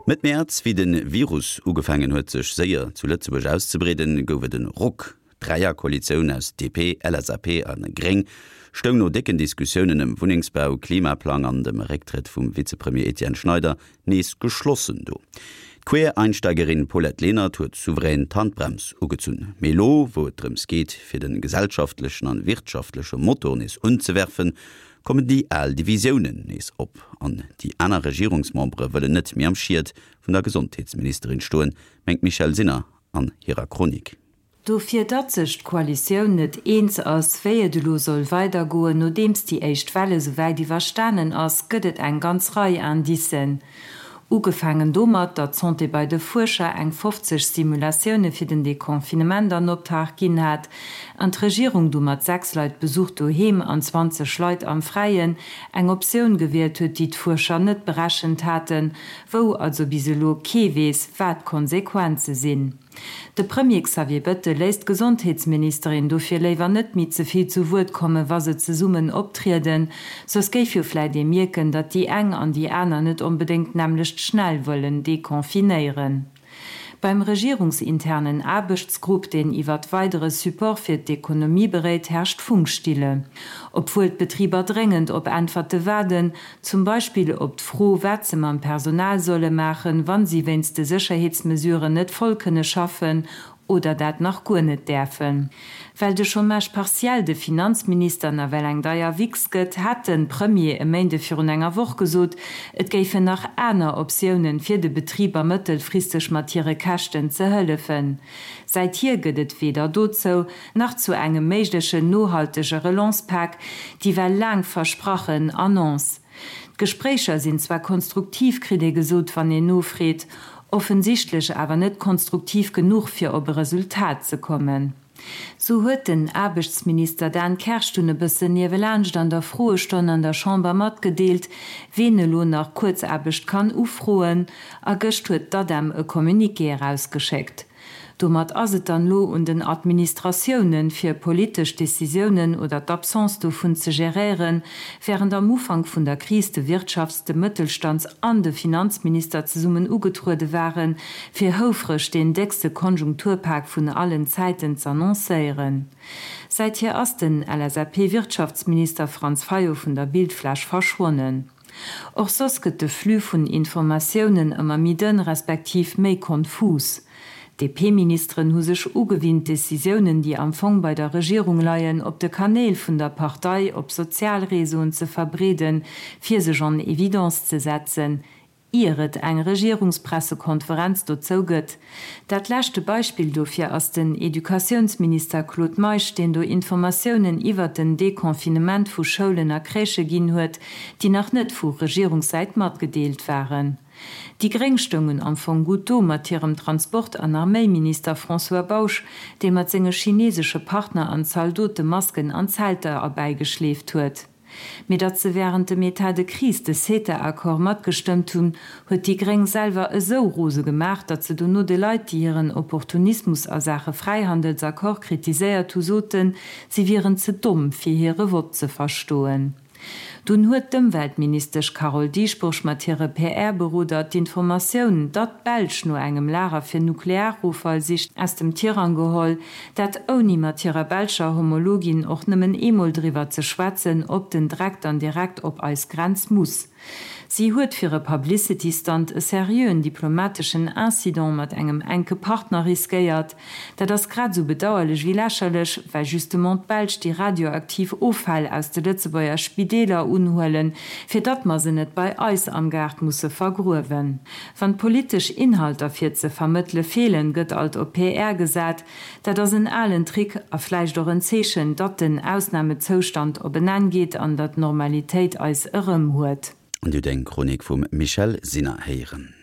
Mit März, wie den Virus ugefangen huet sech séier zu Lützeburg auszubreden, gowe den Ruck. Dreierkoalition aus DP, LSAP an Greng stong no decken Diskussionen im Wohnungsbau, Klimaplan an dem Rücktritt vum Vizepremier Etienne Schneider nees geschlossen do. Queer-Einsteigerin Paulette Lehnert huet souverän Handbrems ugezun. Melo, wo drums geht, fir den gesellschaftlichen an wirtschaftlichen Motor nees unzuwerfen, kommen die all Divisionen nees op. An die aner Regierungsmembre wëlle net mehr amschiert vun der Gesundheitsministerin stoen, mengt Michel Sinner an ihrer Chronik. Do fir dat sech Koalition net eens ass wéie de lo soll weitergoen, no dems die echt Welle soweit die verstanen ass, gëtt eng ganz Reihe an diesen. Ugefangen dommert, dat Zonte bei de Forscher eng 50 Simulationune fir den Dekonfinement an Optag ginn hat. An d' Regierung dummert 6 Leiit besucht oheem an 20 Leiit am Freien, eng Opioun gewählt huet, die d'Forscher net beraschend hatten, wo also biselo kewees wat Konsequenze sinn. De Premier Xavier Bötte lässt Gesundheitsministerin dofir leiwer net mit zuviel zu Wort komme, was se ze summen optriden, sos geif jo fleit de mirken, dat die eng an die Äner net unbedingt nämlichcht schnell wollen dekonfinieren. Beim regierungsinternen Arbechtsgrupp, den iwwer weitere Support fir d'Ökonomie berät, herrscht Funkstille. Obwohl Betrieber drängend op Antworte werden, zum Beispiel ob froh wat man Personal solle machen, wann sie wennste Sicherheitsmesure net vollkönne schaffen oder dat noch gut net dürfen. Weil de schon mech partiell de Finanzminister na well eng daier wiksket hat den Premier em Mende für enger woch gesot, et geife nach aner Optionen fir de Betrieber mëttelfristech matiere Kachten ze hëllefen. Seit hier gëdet weder dozo nach zu engem meigdesche nohaltege Relancepack, die well lang versprochen annonce. Gesprächer sind zwar konstruktiv kride gesot van den Nofred, offensichtlich aber net konstruktiv genug fir op Resultat zu kommen. So huet den Arbechtsminister Dan Kerstunne bësse Nievelange an der frohe Stonne an der Chamber mat gedeelt, wenelo nach Kurzarbecht kann ufroen, a gëcht huet dadem e Kommuniqué herausgeschickt. Domat aset an lo und den Administrationen fir politisch Decisionen oder d'Absence do vun ze gerieren, während am Ufang vun der Krise de Wirtschafts-, de Mittelstands- an de Finanzminister ze summen ugetruede waren, fir houfrech den dächste Konjunkturpakt vun allen Zeiten zu annoncéieren. Seit hier ass den LSAP-Wirtschaftsminister Franz Fayo vun der Bildflasch verschwonnen. Och sos gëtt de Flü vun Informationen ëmmer miden respektiv méi konfus. DP-Ministerin hu sech ugewinnt Decisionen, die am Fong bei der Regierung leiien, op de Kanäle vun der Partei op Sozialreson ze verbreden, fir sech an Evidenz ze setzen. Iret eng Regierungspressekonferenz dozo gëtt. Dat lächte Beispiel dofir ass den Edukationsminister Claude Meisch, den do Informationen iwwer den Dekonfinement vu Scholen a Kräche ginn huet, die nach net vu Regierungsseitmat gedeelt waren. Die Grengstungen am von Guto mat ihrem Transport an Armeeminister François Bauch, dem mat senge chinesische Partner an Saldote Masken an Halter herbeigeschläft huet. Mit dat ze während de Meta de Krise des CETA-Akkor mat gestimmt hun, huet die Greng selber so rose gemacht, dat ze du no de Leiit, die ihren Opportunismus a Sache Freihandelsakkor kritiséiert soten, sie wären ze dumm fir ihre Wort ze verstohlen. Dun huet dem Weltministersch Carol Diesbusch mat ihre PR-Büro dat d'Informationoun, dat Belsch no engem Lehrer fir Nuklearrufallsicht aus dem Tiran geholl, dat oni mat ihrer Belscher Homologin och nëmmen Emoldriwer ze schwatzen, ob den Drakt an direkt op als Grenz muss. Sie huet fir e Publicity-Stand e serieuen diplomatischen Incident mat engem enke Partner riskeiert, dat das grad so bedauerlech wie lächerlech, weil justement Belsch die radioaktiv Ofall aus de Lützebauer Spideler unhuelen, fir dat ma se net bei Eis am Gard musse vergruwen. Van politisch Inhalter fir ze vermittle fehlen gëtt alt op PR gesat, dat ass in allen Trick a fleisch do en Zeechen, dat den Ausnahmezostand op benan geht an dat Normalitéit als ërem huet. Und du denk Chronik vum Michel Sinner heieren.